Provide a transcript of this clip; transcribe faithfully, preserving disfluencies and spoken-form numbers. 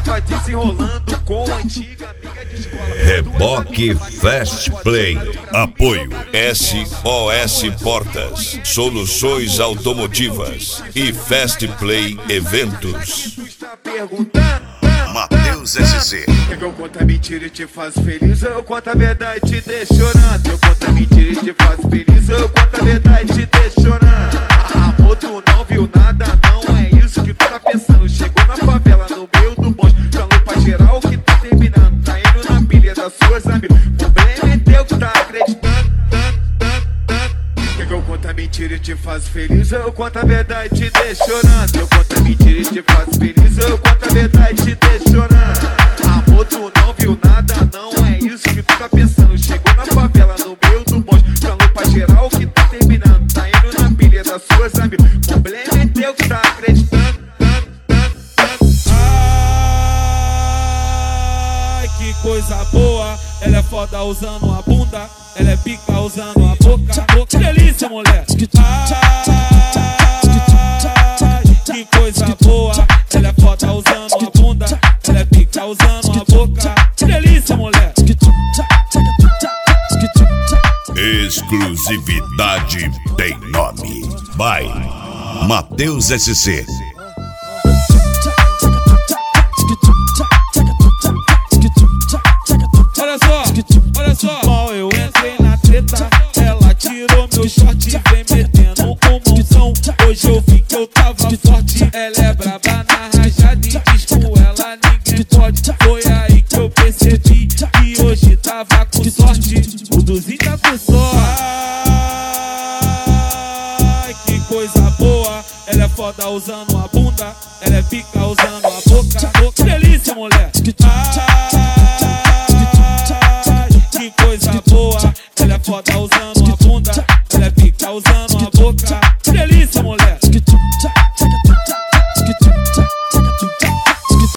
tava desenrolando com a antiga amiga de escola. Reboque Fast Play. Apoio S O S Portas, Soluções Automotivas e Fast Play Eventos. Matheus S C. Eu conto a mentira e te faço feliz, eu conto a verdade e te deixo chorando. Eu conto a mentira e te faço feliz, eu conto a verdade e te deixo chorando. Amor, tu não viu nada, não é isso que tu tá pensando. Chegou na favela, no meio do bonde, falou pra geral que tá terminando. Tá indo na pilha das suas amigas, o problema é teu que tá acreditando. Eu conto a mentira e te faço feliz, eu conto a verdade e te deixo chorando. Eu conto a mentira e te faço feliz, eu conto a verdade e te deixo chorando. Amor, tu não viu nada, não é isso que tu tá pensando. Chegou na favela, no meio do bonde, falou pra geral que tá terminando. Tá indo na pilha das suas amigas, o problema é teu que tá acreditando. Ai, que coisa boa, ela é foda usando a bunda, ela é pica usando a boca. Que delícia, mulher. Ai, que coisa boa, ela é foda usando a bunda, ela é pica usando a boca. Que delícia, mulher. Exclusividade tem nome. By Matheus S C. Olha só, olha só. Mal eu entrei na treta, ela tirou meu short e vem metendo um mãozão. Hoje eu vi que eu tava forte, ela é braba na rajada e diz com ela ninguém pode. Foi aí que eu percebi que hoje tava com sorte, o Duzinho tá com sorte. Ai, que coisa boa, ela é foda usando a bunda, ela é pica usando a boca. Que delícia, mulher. Que coisa boa, ela é foda usando a bunda, ela é pica usando a boca. Que delícia, mulher.